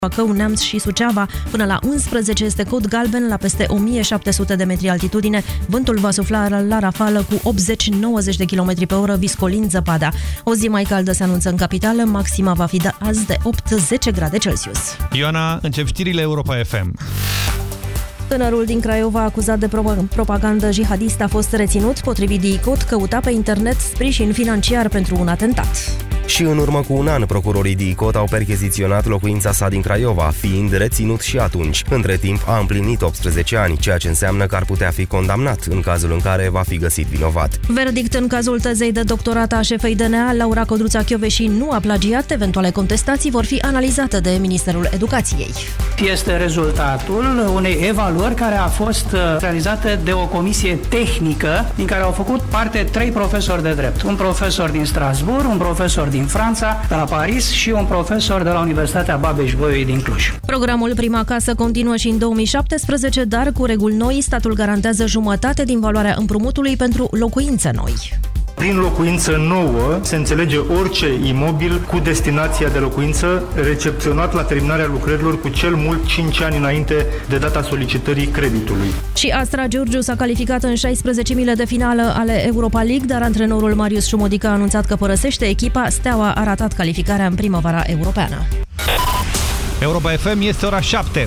Bacău, Neamț și Suceava. Până la 11 este cod galben la peste 1700 de metri altitudine. Vântul va sufla la rafală cu 80-90 de km pe oră, viscolind zăpada. O zi mai caldă se anunță în capitală, maxima va fi de azi de 8-10 grade Celsius. Ioana, încep știrile Europa FM. Tânărul din Craiova, acuzat de propagandă jihadistă, a fost reținut. Potrivit DICOT, căuta pe internet sprijin financiar pentru un atentat. Și în urmă cu un an, procurorii DICOT au percheziționat locuința sa din Craiova, fiind reținut și atunci. Între timp a împlinit 18 ani, ceea ce înseamnă că ar putea fi condamnat în cazul în care va fi găsit vinovat. Verdict în cazul tezei de doctorat a șefei DNA, Laura Codruța-Kövesi nu a plagiat. Eventuale contestații vor fi analizate de Ministerul Educației. Este rezultatul unei evaluări care a fost realizată de o comisie tehnică din care au făcut parte 3 profesori de drept. Un profesor din Strasbourg, un profesor din Franța, de la Paris și un profesor de la Universitatea Babeș-Bolyai din Cluj. Programul Prima Casă continuă și în 2017, dar cu reguli noi, statul garantează jumătate din valoarea împrumutului pentru locuințe noi. Prin locuință nouă se înțelege orice imobil cu destinația de locuință recepționat la terminarea lucrărilor cu cel mult 5 ani înainte de data solicitării creditului. Și Astra Giurgiu s-a calificat în 16.000 de finală ale Europa League, dar antrenorul Marius Șumodică a anunțat că părăsește echipa. Steaua a ratat calificarea în primăvara europeană. Europa FM, este ora 7.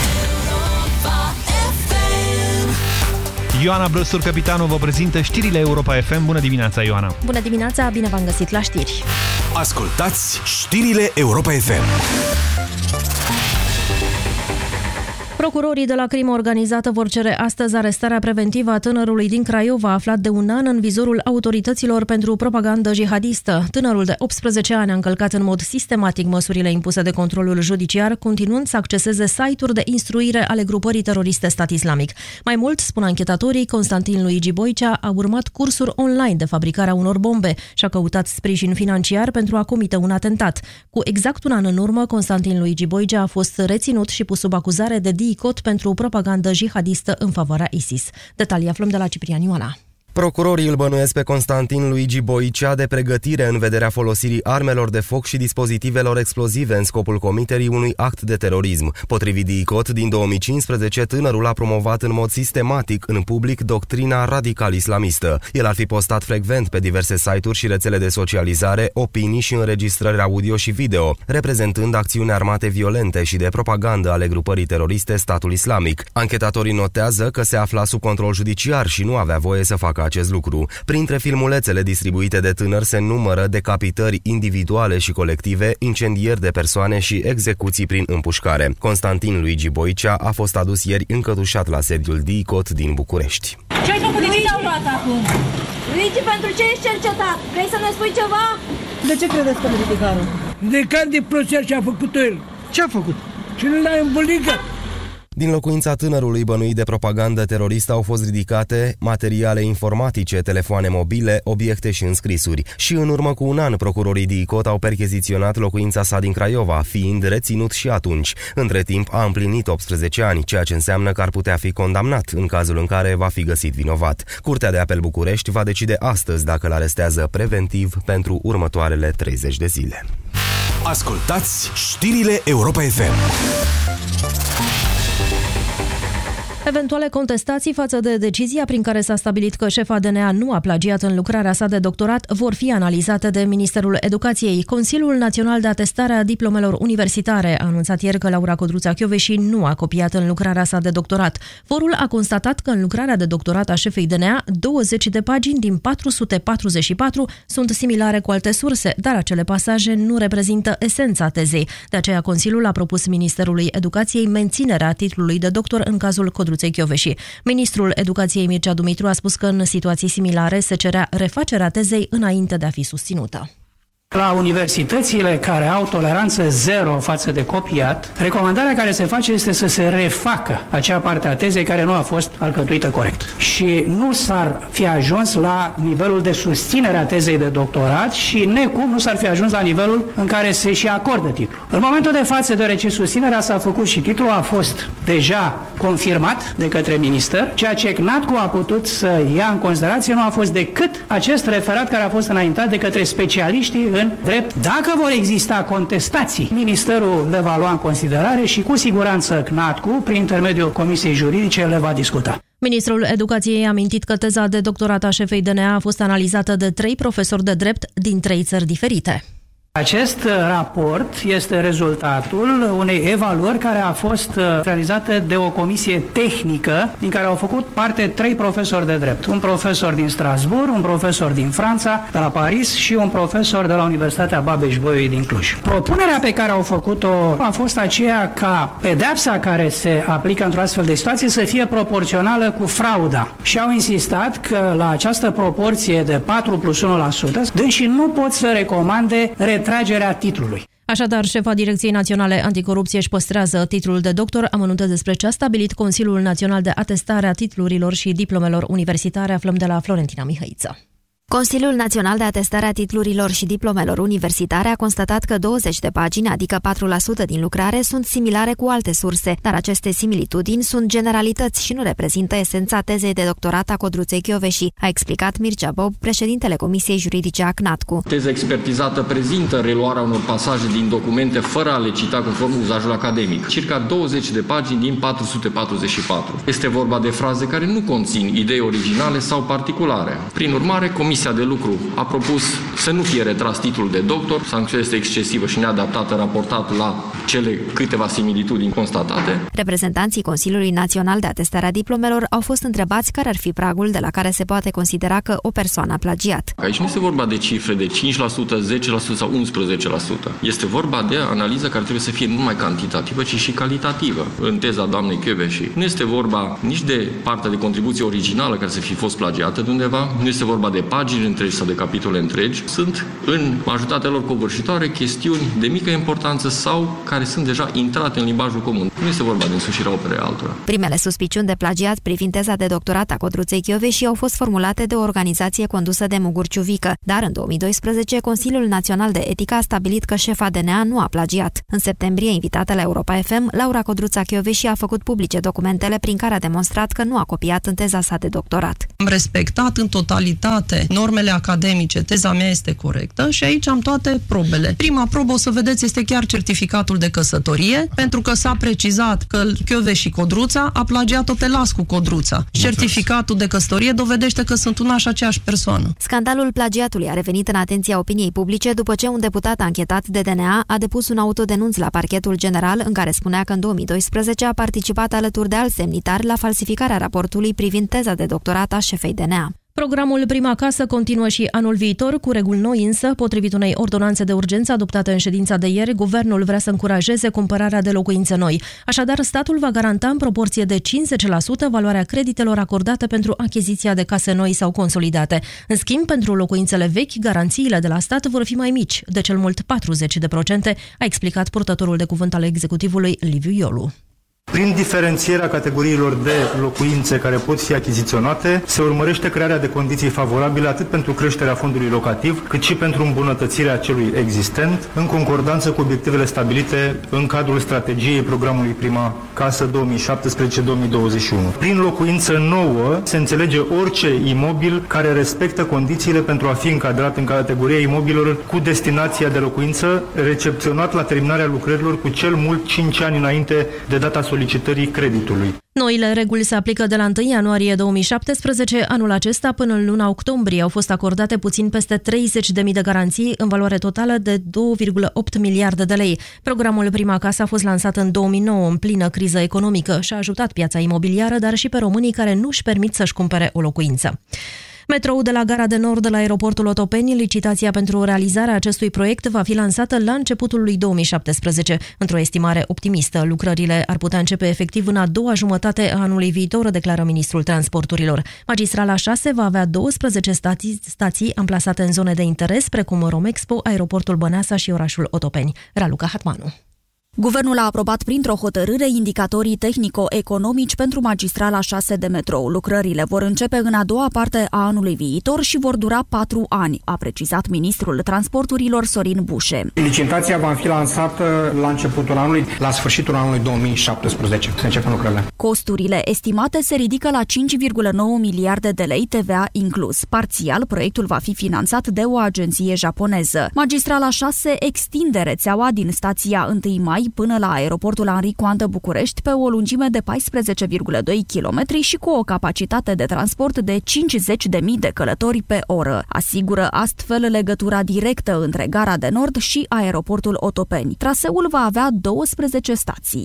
Ioana Brăstur, capitanul, vă prezintă știrile Europa FM. Bună dimineața, Ioana! Bună dimineața, bine v-am găsit la știri! Ascultați știrile Europa FM! Procurorii de la crimă organizată vor cere astăzi arestarea preventivă a tânărului din Craiova, aflat de un an în vizorul autorităților pentru propagandă jihadistă. Tânărul de 18 ani a încălcat în mod sistematic măsurile impuse de controlul judiciar, continuând să acceseze site-uri de instruire ale grupării teroriste Stat Islamic. Mai mult, spun anchetatorii, Constantin Luigi Boicea a urmat cursuri online de fabricarea unor bombe și a căutat sprijin financiar pentru a comite un atentat. Cu exact un an în urmă, Constantin Luigi Boicea a fost reținut și pus sub acuzare de DICOT pentru propagandă jihadistă în favoarea ISIS. Detalii aflăm de la Ciprian Ioana. Procurorii îl bănuiesc pe Constantin Luigi Boicea de pregătire în vederea folosirii armelor de foc și dispozitivelor explozive în scopul comiterii unui act de terorism. Potrivit DICOT, din 2015, tânărul a promovat în mod sistematic în public doctrina radical-islamistă. El ar fi postat frecvent pe diverse site-uri și rețele de socializare opinii și înregistrări audio și video, reprezentând acțiuni armate violente și de propagandă ale grupării teroriste Statul Islamic. Anchetatorii notează că se afla sub control judiciar și nu avea voie să facă acest lucru. Printre filmulețele distribuite de tânăr se numără decapitări individuale și colective, incendieri de persoane și execuții prin împușcare. Constantin Luigi Boicea a fost adus ieri încătușat la sediul DICOT din București. Ce ai făcut? De ce te-au luat acum? Luigi, pentru ce ești cercetat? Vrei să ne spui ceva? De ce credeți că ne ridicară? De când de plăcere ce a făcut el? Ce a făcut? Și nu l-a îmbolicat. Din locuința tânărului bănuit de propagandă teroristă au fost ridicate materiale informatice, telefoane mobile, obiecte și înscrisuri. Și în urmă cu un an, procurorii DICOT au percheziționat locuința sa din Craiova, fiind reținut și atunci. Între timp a împlinit 18 ani, ceea ce înseamnă că ar putea fi condamnat în cazul în care va fi găsit vinovat. Curtea de Apel București va decide astăzi dacă îl arestează preventiv pentru următoarele 30 de zile. Ascultați știrile Europa FM! Eventuale contestații față de decizia prin care s-a stabilit că șefa DNA nu a plagiat în lucrarea sa de doctorat vor fi analizate de Ministerul Educației. Consiliul Național de Atestare a Diplomelor Universitare a anunțat ieri că Laura Codruța-Kövesi nu a copiat în lucrarea sa de doctorat. Forul a constatat că în lucrarea de doctorat a șefei DNA, 20 de pagini din 444 sunt similare cu alte surse, dar acele pasaje nu reprezintă esența tezei. De aceea, Consiliul a propus Ministerului Educației menținerea titlului de doctor în cazul Codruța-Kövesi. Ministrul Educației Mircea Dumitru a spus că în situații similare se cerea refacerea tezei înainte de a fi susținută. La universitățile care au toleranță zero față de copiat, recomandarea care se face este să se refacă acea parte a tezei care nu a fost alcătuită corect. Și nu s-ar fi ajuns la nivelul de susținere a tezei de doctorat și necum nu s-ar fi ajuns la nivelul în care se și acordă titlul. În momentul de față, deoarece susținerea s-a făcut și titlul a fost deja confirmat de către minister, ceea ce CNATCU a putut să ia în considerație nu a fost decât acest referat care a fost înaintat de către specialiștii în drept. Dacă vor exista contestații, Ministerul le va lua în considerare și cu siguranță CNATCU, prin intermediul Comisiei Juridice, le va discuta. Ministrul Educației a amintit că teza de doctorat a șefei DNA a fost analizată de 3 profesori de drept din 3 țări diferite. Acest raport este rezultatul unei evaluări care a fost realizată de o comisie tehnică din care au făcut parte 3 profesori de drept. Un profesor din Strasbourg, un profesor din Franța, de la Paris și un profesor de la Universitatea Babeș-Bolyai din Cluj. Propunerea pe care au făcut-o a fost aceea ca pedeapsa care se aplică într-o astfel de situație să fie proporțională cu frauda. Și au insistat că la această proporție de 4+1%, deși nu pot să recomande retragerea titlului. Așadar, șefa Direcției Naționale Anticorupție își păstrează titlul de doctor, amănunte despre ce a stabilit Consiliul Național de Atestare a Titlurilor și Diplomelor Universitare, aflăm de la Florentina Mihăiță. Consiliul Național de Atestare a Titlurilor și Diplomelor Universitare a constatat că 20 de pagini, adică 4% din lucrare, sunt similare cu alte surse, dar aceste similitudini sunt generalități și nu reprezintă esența tezei de doctorat a Codruței Chioveși, a explicat Mircea Bob, președintele Comisiei Juridice a CNATCU. Teza expertizată prezintă reluarea unor pasaje din documente fără a le cita conform uzajul academic, circa 20 de pagini din 444. Este vorba de fraze care nu conțin idei originale sau particulare. Prin urmare, Comisia de lucru a propus să nu fie retras titlul de doctor, sancțiunea este excesivă și neadaptată raportat la cele câteva similitudini constatate. Reprezentanții Consiliului Național de Atestare a Diplomelor au fost întrebați care ar fi pragul de la care se poate considera că o persoană a plagiat. Aici nu este vorba de cifre de 5%, 10% sau 11%. Este vorba de analiză care trebuie să fie nu numai cantitativă, ci și calitativă. În teza doamnei Chioveși nu este vorba nici de partea de contribuție originală care să fi fost plagiată de undeva, nu este vorba de pagini întregi sau de capitole întregi, sunt în majoritatea lor covârșitoare chestiuni de mică importanță sau care sunt deja intrate în limbajul comun. Nu este vorba de însușirea operei altora. Primele suspiciuni de plagiat privind teza de doctorat a Codruței Chioveși au fost formulate de o organizație condusă de Mugur Ciuvică, dar în 2012 Consiliul Național de Etică a stabilit că șefa DNA nu a plagiat. În septembrie, invitată la Europa FM, Laura Codruța Chioveși a făcut publice documentele prin care a demonstrat că nu a copiat în teza sa de doctorat. Am respectat în totalitate normele academice, teza mea este corectă și aici am toate probele. Prima probă, o să vedeți, este chiar certificatul de căsătorie, pentru că s-a precizat că Chioveși și Codruța a plagiat-o pe las cu Codruța. Certificatul de căsătorie dovedește că sunt una și aceeași persoană. Scandalul plagiatului a revenit în atenția opiniei publice după ce un deputat anchetat de DNA a depus un autodenunț la Parchetul General în care spunea că în 2012 a participat alături de alți semnitari la falsificarea raportului privind teza de doctorat a șefei DNA. Programul Prima Casă continuă și anul viitor, cu reguli noi însă, potrivit unei ordonanțe de urgență adoptate în ședința de ieri, guvernul vrea să încurajeze cumpărarea de locuințe noi. Așadar, statul va garanta în proporție de 50% valoarea creditelor acordate pentru achiziția de case noi sau consolidate. În schimb, pentru locuințele vechi, garanțiile de la stat vor fi mai mici, de cel mult 40%, a explicat purtătorul de cuvânt al executivului Liviu Iolu. Prin diferențierea categoriilor de locuințe care pot fi achiziționate, se urmărește crearea de condiții favorabile atât pentru creșterea fondului locativ, cât și pentru îmbunătățirea celui existent, în concordanță cu obiectivele stabilite în cadrul strategiei programului Prima Casă 2017-2021. Prin locuință nouă se înțelege orice imobil care respectă condițiile pentru a fi încadrat în categoria imobilelor cu destinația de locuință, recepționat la terminarea lucrărilor cu cel mult 5 ani înainte de data solicitării creditului. Noile reguli se aplică de la 1 ianuarie 2017. Anul acesta, până în luna octombrie, au fost acordate puțin peste 30.000 de garanții, în valoare totală de 2,8 miliarde de lei. Programul Prima Casă a fost lansat în 2009, în plină criză economică, și a ajutat piața imobiliară, dar și pe românii care nu își permit să-și cumpere o locuință. Metrou de la Gara de Nord, de la aeroportul Otopeni, licitația pentru realizarea acestui proiect va fi lansată la începutul lui 2017. Într-o estimare optimistă, lucrările ar putea începe efectiv în a doua jumătate a anului viitor, declară ministrul transporturilor. Magistrala 6 va avea 12 stații amplasate în zone de interes, precum Romexpo, aeroportul Băneasa și orașul Otopeni. Raluca Hatmanu. Guvernul a aprobat printr-o hotărâre indicatorii tehnico-economici pentru magistrala 6 de metrou. Lucrările vor începe în a doua parte a anului viitor și vor dura 4 ani, a precizat ministrul transporturilor Sorin Bușe. Licitația va fi lansată la începutul anului, la sfârșitul anului 2017. Se începem lucrările. Costurile estimate se ridică la 5,9 miliarde de lei, TVA inclus. Parțial, proiectul va fi finanțat de o agenție japoneză. Magistrala 6 extinde rețeaua din stația 1 Mai până la aeroportul Henri Coandă București pe o lungime de 14,2 km și cu o capacitate de transport de 50.000 de călători pe oră. Asigură astfel legătura directă între Gara de Nord și aeroportul Otopeni. Traseul va avea 12 stații.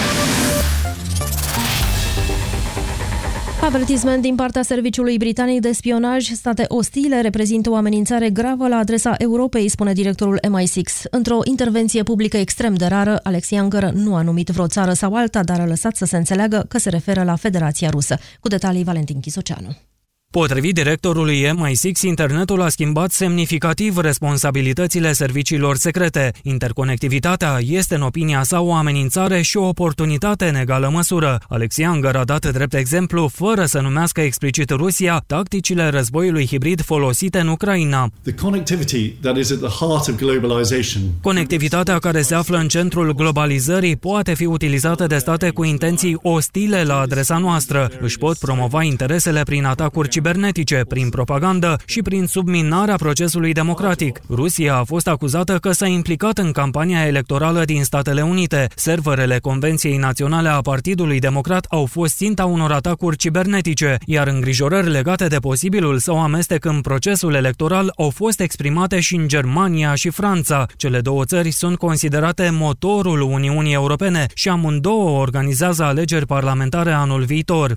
Avertisment din partea Serviciului Britanic de Spionaj. State ostile reprezintă o amenințare gravă la adresa Europei, spune directorul MI6. Într-o intervenție publică extrem de rară, Alex Younger nu a numit vreo țară sau alta, dar a lăsat să se înțeleagă că se referă la Federația Rusă. Cu detalii, Valentin Chisoceanu. Potrivit directorului MI6, internetul a schimbat semnificativ responsabilitățile serviciilor secrete. Interconectivitatea este, în opinia sa, o amenințare și o oportunitate în egală măsură. Alex Younger a dat drept exemplu, fără să numească explicit Rusia, tacticile războiului hibrid folosite în Ucraina. Conectivitatea care se află în centrul globalizării poate fi utilizată de state cu intenții ostile la adresa noastră. Își pot promova interesele prin atacuri cibernetice, prin propagandă și prin subminarea procesului democratic. Rusia a fost acuzată că s-a implicat în campania electorală din Statele Unite. Serverele Convenției Naționale a Partidului Democrat au fost ținta unor atacuri cibernetice, iar îngrijorări legate de posibilul său amestec în procesul electoral au fost exprimate și în Germania și Franța. Cele două țări sunt considerate motorul Uniunii Europene și amândouă organizează alegeri parlamentare anul viitor.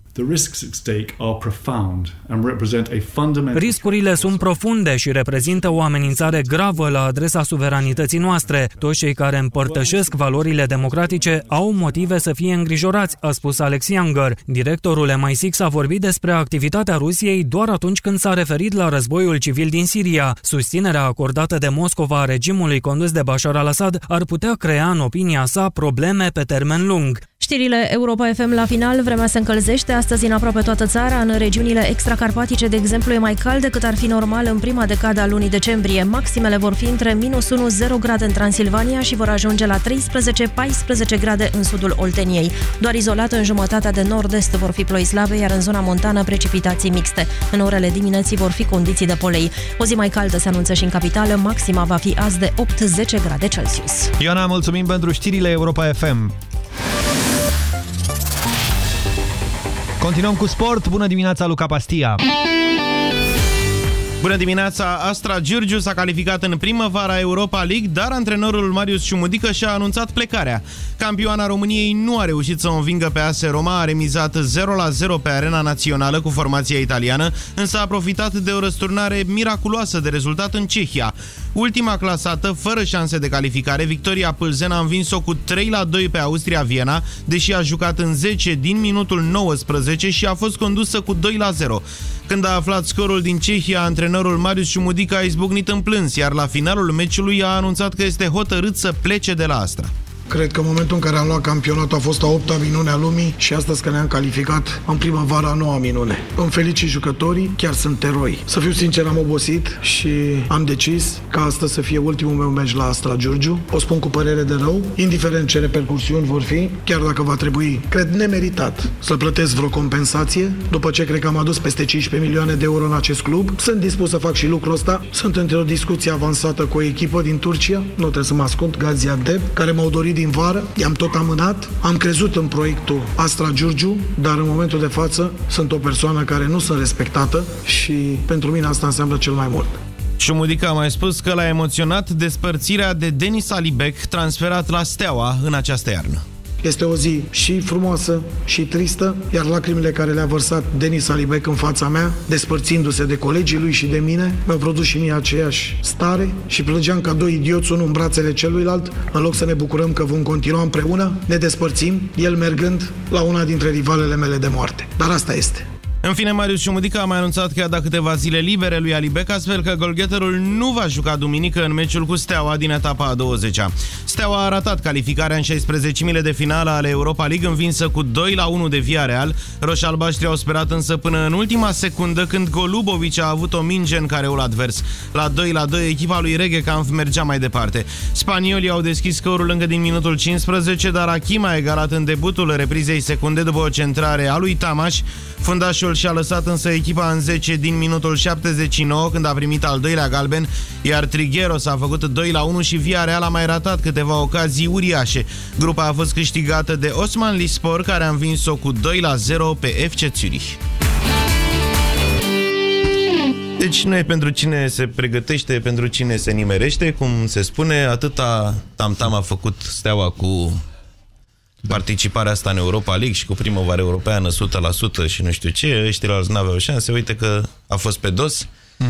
Riscurile sunt profunde și reprezintă o amenințare gravă la adresa suveranității noastre. Toți cei care împărtășesc valorile democratice au motive să fie îngrijorați, a spus Alex Younger. Directorul MI6 a vorbit despre activitatea Rusiei doar atunci când s-a referit la războiul civil din Siria. Susținerea acordată de Moscova a regimului condus de Bashar al-Assad ar putea crea, în opinia sa, probleme pe termen lung. Știrile Europa FM la final. Vremea se încălzește astăzi în aproape toată țara. În regiunile extracarpatice, de exemplu, e mai cald decât ar fi normal în prima decadă a lunii decembrie. Maximele vor fi între -1-0 grade în Transilvania și vor ajunge la 13-14 grade în sudul Olteniei. Doar izolat în jumătatea de nord-est vor fi ploi slabe, iar în zona montană precipitații mixte. În orele dimineții vor fi condiții de polei. O zi mai caldă se anunță și în capitală. Maxima va fi azi de 8-10 grade Celsius. Ioana, mulțumim pentru știrile Europa FM. Continuăm cu sport. Bună dimineața, Luca Pastia! Bună dimineața! Astra Giurgiu s-a calificat în primăvara Europa League, dar antrenorul Marius Ciumudică și-a anunțat plecarea. Campioana României nu a reușit să o învingă pe AS Roma, a remizat 0-0 pe arena națională cu formația italiană, însă a profitat de o răsturnare miraculoasă de rezultat în Cehia. Ultima clasată, fără șanse de calificare, Victoria Plzen a învins-o cu 3-2 pe Austria Viena, deși a jucat în 10 din minutul 19 și a fost condusă cu 2-0. Când a aflat scorul din Cehia, antrenorul Marius Ciumudică a izbucnit în plâns, iar la finalul meciului a anunțat că este hotărât să plece de la Astra. Cred că în momentul în care am luat campionatul a fost a 8-a minune a lumii și astăzi că ne-am calificat în primăvara a 9-a minune. Îmi felicit jucătorii, chiar sunt eroi. Să fiu sincer, am obosit și am decis ca astăzi să fie ultimul meu meci la Astra Giurgiu. O spun cu părere de rău, indiferent ce repercursiuni vor fi, chiar dacă va trebui, cred nemeritat, să plătesc vreo compensație, după ce cred că am adus peste 15 milioane de euro în acest club. Sunt dispus să fac și lucrul ăsta. Sunt într-o discuție avansată cu o echipă din Turcia, nu trebuie să mă ascund, Gaziantep, care m-au dorit din vară, i-am tot amânat, am crezut în proiectul Astra Giurgiu, dar în momentul de față sunt o persoană care nu sunt respectată și pentru mine asta înseamnă cel mai mult. Ciumudică a mai spus că l-a emoționat despărțirea de Denis Alibec, transferat la Steaua în această iarnă. Este o zi și frumoasă și tristă, iar lacrimile care le-a vărsat Denis Alibec în fața mea, despărțindu-se de colegii lui și de mine, mi-au produs și mie aceeași stare și plângeam ca doi idioți, unul în brațele celuilalt, în loc să ne bucurăm că vom continua împreună, ne despărțim, el mergând la una dintre rivalele mele de moarte. Dar asta este. În fine, Marius Șumudică a mai anunțat că a dat câteva zile libere lui Ali Bec, astfel că golgheterul nu va juca duminică în meciul cu Steaua din etapa a 20-a. Steaua a ratat calificarea în 16-mile de finală ale Europa League, învinsă cu 2-1 de Villarreal. Roșalbaștri au sperat însă până în ultima secundă, când Golubovic a avut o minge în careul advers. La 2-2, echipa lui Regecamp mergea mai departe. Spaniolii au deschis scorul încă din minutul 15, dar Hakim a egalat în debutul reprizei secunde după o centrare a lui Tamaș. Fundașul și-a lăsat însă echipa în 10 din minutul 79, când a primit al doilea galben, iar Trigueros a făcut 2-1 și Villarreal a mai ratat câteva ocazii uriașe. Grupa a fost câștigată de Osmanlispor, care a învins-o cu 2-0 pe FC Zurich. Deci nu e pentru cine se pregătește, e pentru cine se nimerește, cum se spune. Atâta tam-tam a făcut Steaua cu participarea asta în Europa League și cu primăvară europeană 100% și nu știu ce. Ăștilalți n-aveau șanse. Uite că a fost pe dos.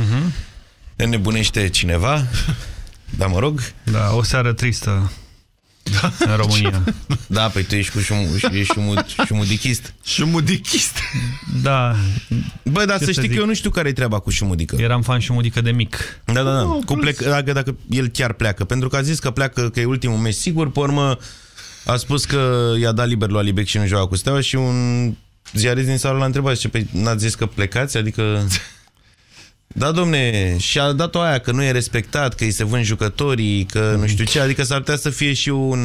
Înnebunește cineva. Da, mă rog. Da, o seară tristă în România. Da, păi tu ești șumudichist. Șumudichist. Da. Bă, dar să știi că eu nu știu care-i treaba cu Șumudică. Eram fan Șumudică de mic. Da. Dacă el chiar pleacă. Pentru că a zis că pleacă, că e ultimul meci sigur. Pe urmă a spus că i-a dat liber lui Ali Bec și nu joacă cu Steaua și un ziarist din sală l-a întrebat: ce, păi n-ați zis că plecați? Adică... Da, domne, și-a dat-o aia că nu e respectat, că îi se vând jucătorii, că nu știu ce, adică s-ar putea să fie și un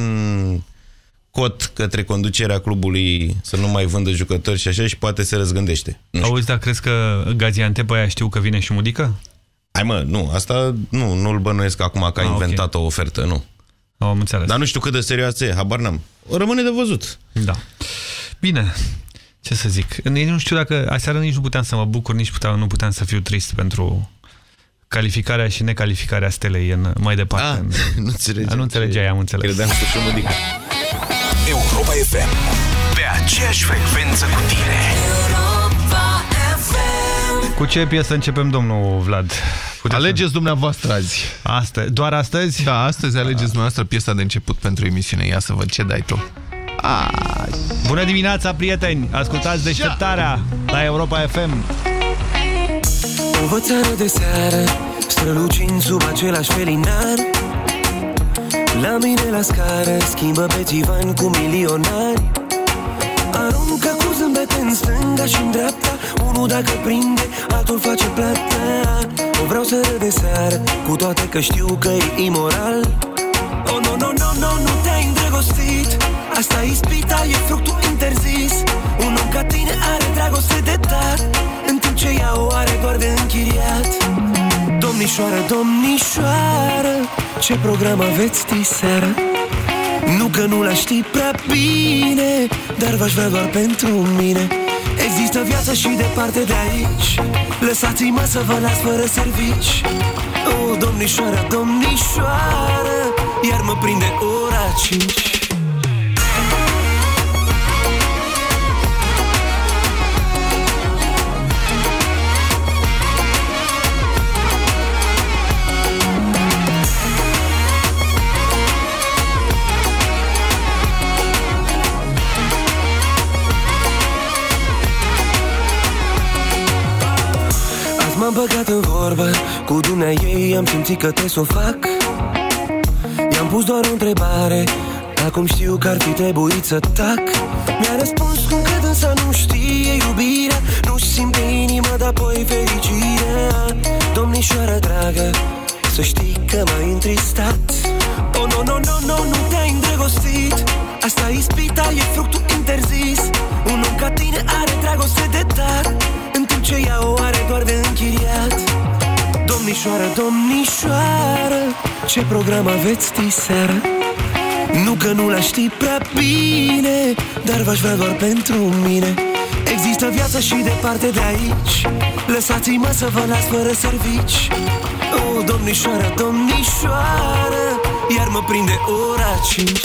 cot către conducerea clubului să nu mai vândă jucători și așa, și poate se răzgândește. Auzi, dar crezi că Gaziantep aia știu că vine Șumudică? Hai mă, nu, asta nu-l bănuiesc acum că a inventat o ofertă, nu. Am înțeles. Dar nu știu cât de serioasă e, habar n-am. Rămâne de văzut. Da. Bine. Ce să zic? Nu știu dacă... Aseară nici nu puteam să mă bucur, nici nu puteam să fiu trist pentru calificarea și necalificarea Stelei mai departe. Nu înțelegeai, am înțeles. Credeam că Șumudică. Europa FM. Pe aceeași frecvență cu tine. Europa FM. Cu ce piesă începem, domnul Vlad? Alegeți dumneavoastră azi. Doar astăzi? Da, astăzi alegeți dumneavoastră piesa de început pentru emisiune. Ia să văd ce dai tu. Bună dimineața, prieteni! Ascultați Deșteptarea la Europa FM. O vățară de seară, strălucind sub același felinar. La mine la scară, schimbă pe țivan cu milionari. Aruncă cu zâmbete în stânga și în dreapta. Unul dacă prinde, altul face plata. O vreau să râd de seară, cu toate că știu că e imoral. Oh, nu te-ai îndrăgostit. Asta ispita, e fructul interzis. Un om ca tine are dragoste de dat, în timp ce ea o are doar de închiriat. Domnișoară, ce program aveți diseară? Nu că nu la știi prea bine, dar v-aș vrea doar pentru mine. Există viață și departe de aici. Lăsați-mă să vă las fără servici. Oh, domnișoară, iar mă prinde ora 5. M-am băgat în vorbă cu dumnea ei, am simțit că te s-o fac. I-am pus doar o întrebare, acum știu că ar fi trebuit să tac. Mi-a răspuns cum că dânsa nu știe iubirea, nu-și simte inima, dar apoi fericirea. Domnișoară dragă, să știi că m-ai întristat. Oh, nu te-ai îndrăgostit. Asta ispita, e fructul interzis. Un om ca tine are dragoste de dat, în timp ce ea o are doar de închiriat. Domnișoară, ce program aveți diseară? Nu că nu la știi prea bine, dar v-aș vrea doar pentru mine. Există viață și departe de aici. Lăsați-mă să vă las fără servici. Oh, domnișoară, iar mă prinde ora 5.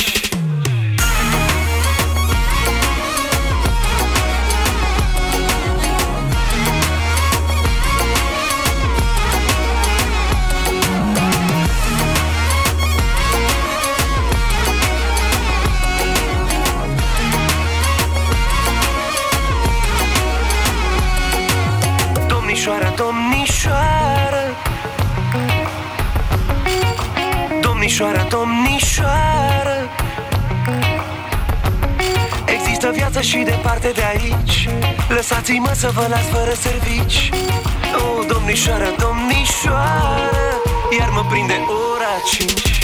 domnișoară. Domnișoară, domnișoară. Există viață și departe de aici. Lăsați-mă să vă las fără servici. Oh, domnișoară, domnișoară, iar mă prinde ora 5.